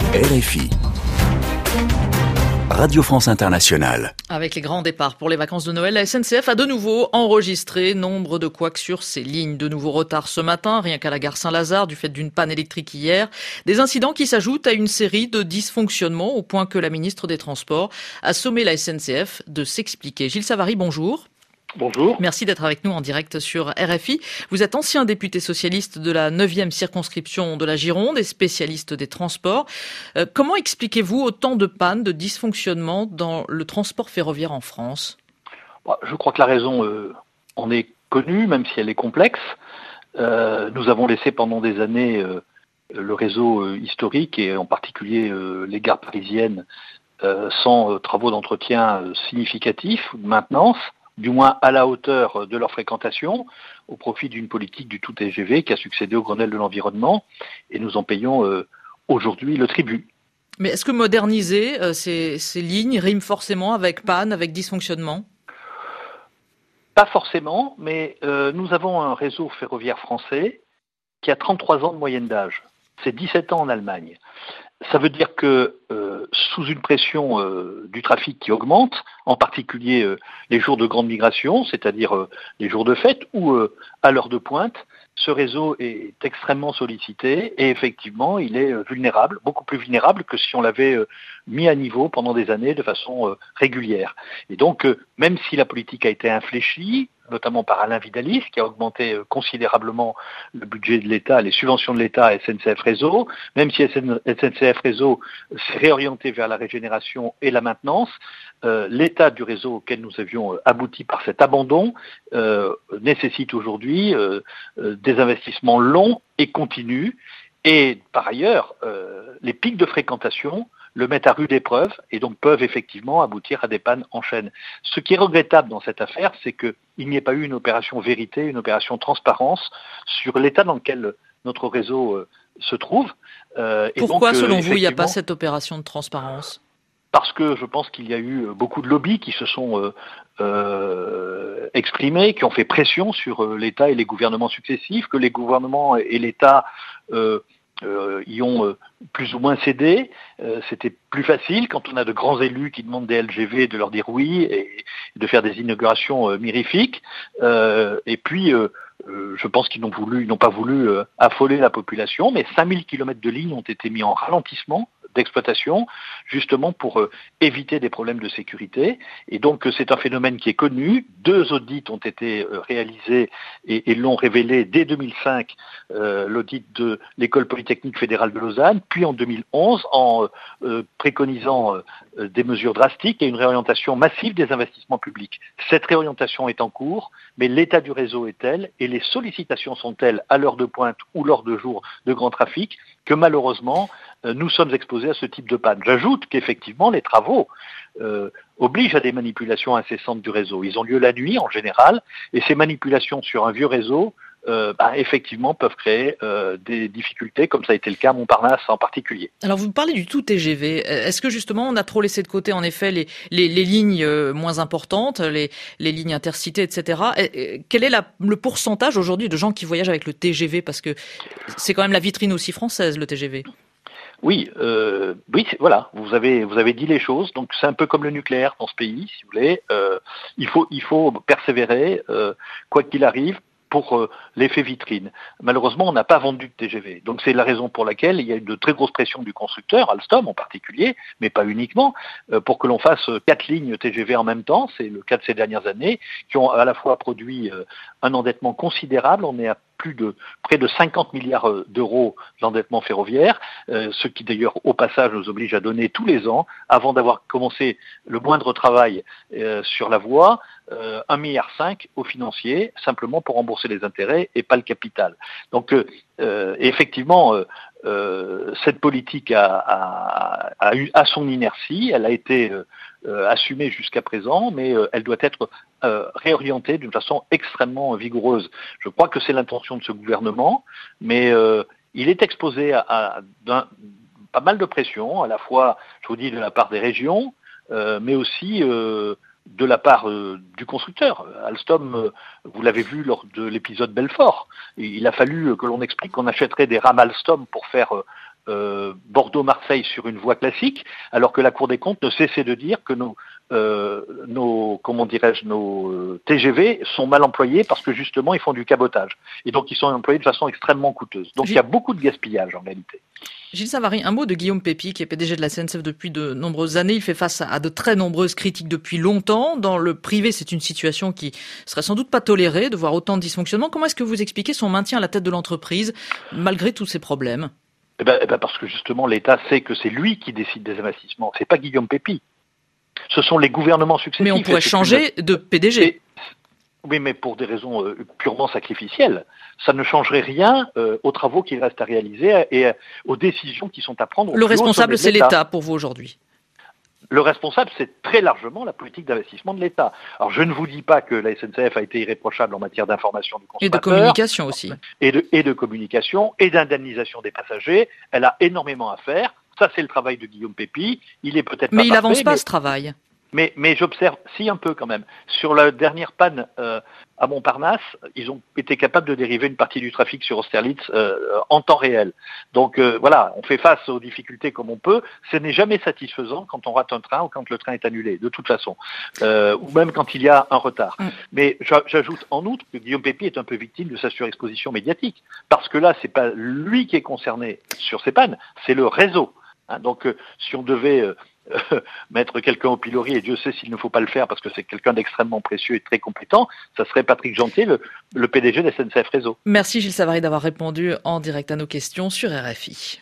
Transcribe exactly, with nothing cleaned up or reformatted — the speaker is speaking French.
R F I, Radio France Internationale. Avec les grands départs pour les vacances de Noël, la S N C F a de nouveau enregistré nombre de couacs sur ses lignes. De nouveaux retards ce matin, rien qu'à la gare Saint-Lazare, du fait d'une panne électrique hier. Des incidents qui s'ajoutent à une série de dysfonctionnements, au point que la ministre des Transports a sommé la S N C F de s'expliquer. Gilles Savary, bonjour. Bonjour. Merci d'être avec nous en direct sur R F I. Vous êtes ancien député socialiste de la neuvième circonscription de la Gironde et spécialiste des transports. Euh, comment expliquez-vous autant de pannes, de dysfonctionnements dans le transport ferroviaire en France ? Je crois que la raison euh, en est connue, même si elle est complexe. Euh, nous avons laissé pendant des années euh, le réseau euh, historique et en particulier euh, les gares parisiennes euh, sans euh, travaux d'entretien euh, significatifs ou de maintenance, du moins à la hauteur de leur fréquentation, au profit d'une politique du tout T G V qui a succédé au Grenelle de l'environnement, et nous en payons euh, aujourd'hui le tribut. Mais est-ce que moderniser euh, ces, ces lignes rime forcément avec panne, avec dysfonctionnement ? Pas forcément, mais euh, nous avons un réseau ferroviaire français qui a trente-trois ans de moyenne d'âge. C'est dix-sept ans en Allemagne. Ça veut dire que euh, sous une pression euh, du trafic qui augmente, en particulier euh, les jours de grande migration, c'est-à-dire euh, les jours de fête ou euh, à l'heure de pointe, ce réseau est extrêmement sollicité et effectivement il est euh, vulnérable, beaucoup plus vulnérable que si on l'avait euh, mis à niveau pendant des années de façon euh, régulière. Et donc euh, même si la politique a été infléchie, notamment par Alain Vidalis, qui a augmenté euh, considérablement le budget de l'État, les subventions de l'État à S N C F Réseau, même si S N C F Réseau s'est réorienté vers la régénération et la maintenance, euh, l'état du réseau auquel nous avions euh, abouti par cet abandon euh, nécessite aujourd'hui euh, euh, des investissements longs et continus. Et par ailleurs, euh, les pics de fréquentation le mettent à rude épreuve et donc peuvent effectivement aboutir à des pannes en chaîne. Ce qui est regrettable dans cette affaire, c'est qu'il n'y ait pas eu une opération vérité, une opération transparence sur l'état dans lequel notre réseau euh, se trouve. Euh, Pourquoi, et donc, selon euh, vous, il n'y a pas cette opération de transparence ? Parce que je pense qu'il y a eu beaucoup de lobbies qui se sont euh, euh, exprimés, qui ont fait pression sur euh, l'État et les gouvernements successifs, que les gouvernements et l'État euh, euh, y ont euh, plus ou moins cédé. Euh, c'était plus facile quand on a de grands élus qui demandent des L G V de leur dire oui et de faire des inaugurations euh, mirifiques. Euh, et puis, euh, euh, je pense qu'ils n'ont voulu, ils n'ont pas voulu euh, affoler la population, mais cinq mille kilomètres de lignes ont été mis en ralentissement d'exploitation, justement pour euh, éviter des problèmes de sécurité. Et donc euh, c'est un phénomène qui est connu. Deux audits ont été euh, réalisés et, et l'ont révélé dès deux mille cinq, euh, l'audit de l'École Polytechnique Fédérale de Lausanne, puis en deux mille onze, en euh, préconisant euh, des mesures drastiques et une réorientation massive des investissements publics. Cette réorientation est en cours, mais l'état du réseau est tel et les sollicitations sont telles à l'heure de pointe ou lors de jours de grand trafic que malheureusement, euh, nous sommes exposés à ce type de panne. J'ajoute qu'effectivement, les travaux euh, obligent à des manipulations incessantes du réseau. Ils ont lieu la nuit en général, et ces manipulations sur un vieux réseau, euh, bah, effectivement, peuvent créer euh, des difficultés, comme ça a été le cas à Montparnasse en particulier. Alors, vous parlez du tout T G V. Est-ce que justement, on a trop laissé de côté, en effet, les, les, les lignes moins importantes, les, les lignes intercités, et cetera. Quel est la, le pourcentage aujourd'hui de gens qui voyagent avec le T G V ? Parce que c'est quand même la vitrine aussi française, le T G V. Oui, euh, oui, voilà. Vous avez, vous avez dit les choses. Donc c'est un peu comme le nucléaire dans ce pays, si vous voulez. Euh, il faut, il faut persévérer, euh, quoi qu'il arrive, pour euh, l'effet vitrine. Malheureusement, on n'a pas vendu de T G V. Donc c'est la raison pour laquelle il y a eu de très grosses pressions du constructeur, Alstom en particulier, mais pas uniquement, euh, pour que l'on fasse quatre lignes T G V en même temps. C'est le cas de ces dernières années, qui ont à la fois produit euh, un endettement considérable. On est à plus de près de cinquante milliards d'euros d'endettement ferroviaire, euh, ce qui d'ailleurs au passage nous oblige à donner tous les ans, avant d'avoir commencé le moindre travail euh, sur la voie, euh, un virgule cinq milliard aux financiers, simplement pour rembourser les intérêts et pas le capital. Donc euh, euh, effectivement, euh, euh, cette politique a, a, a eu à son inertie, elle a été euh, euh, assumée jusqu'à présent, mais euh, elle doit être euh, réorientée d'une façon extrêmement vigoureuse. Je crois que c'est l'intention de ce gouvernement, mais euh, il est exposé à, à d'un, pas mal de pression, à la fois, je vous dis, de la part des régions, euh, mais aussi euh, de la part euh, du constructeur. Alstom, euh, vous l'avez vu lors de l'épisode Belfort, il a fallu que l'on explique qu'on achèterait des rames Alstom pour faire euh, euh, Bordeaux-Marseille sur une voie classique, alors que la Cour des comptes ne cessait de dire que nos, euh, nos comment dirais-je, nos euh, T G V sont mal employés parce que justement ils font du cabotage. Et donc ils sont employés de façon extrêmement coûteuse. Donc Gilles... il y a beaucoup de gaspillage en réalité. Gilles Savary, un mot de Guillaume Pépi, qui est P D G de la S N C F depuis de nombreuses années. Il fait face à de très nombreuses critiques depuis longtemps. Dans le privé, c'est une situation qui serait sans doute pas tolérée, de voir autant de dysfonctionnements. Comment est-ce que vous expliquez son maintien à la tête de l'entreprise, malgré tous ces problèmes ? Eh ben, eh ben parce que justement, l'État sait que c'est lui qui décide des investissements. C'est pas Guillaume Pépi. Ce sont les gouvernements successifs. Mais on pourrait changer une... de P D G. Et... Oui, mais pour des raisons euh, purement sacrificielles. Ça ne changerait rien euh, aux travaux qu'il reste à réaliser et euh, aux décisions qui sont à prendre. Le responsable, c'est l'État pour vous aujourd'hui. Le responsable, c'est très largement la politique d'investissement de l'État. Alors, je ne vous dis pas que la S N C F a été irréprochable en matière d'information du consommateur. Et de communication aussi. Et de, et de communication et d'indemnisation des passagers. Elle a énormément à faire. Ça, c'est le travail de Guillaume Pépi. Il est peut-être Mais pas il parfait, n'avance pas mais... ce travail. Mais, mais j'observe, si un peu quand même, sur la dernière panne euh, à Montparnasse, ils ont été capables de dériver une partie du trafic sur Austerlitz euh, en temps réel. Donc euh, voilà, on fait face aux difficultés comme on peut. Ce n'est jamais satisfaisant quand on rate un train ou quand le train est annulé, de toute façon, euh, ou même quand il y a un retard. Mm. Mais j'ajoute en outre que Guillaume Pépi est un peu victime de sa surexposition médiatique, parce que là, c'est pas lui qui est concerné sur ces pannes, c'est le réseau. Hein, donc euh, si on devait euh, Euh, mettre quelqu'un au pilori, et Dieu sait s'il ne faut pas le faire parce que c'est quelqu'un d'extrêmement précieux et très compétent, ça serait Patrick Jeantier, le, le P D G de S N C F Réseau. Merci Gilles Savary d'avoir répondu en direct à nos questions sur R F I.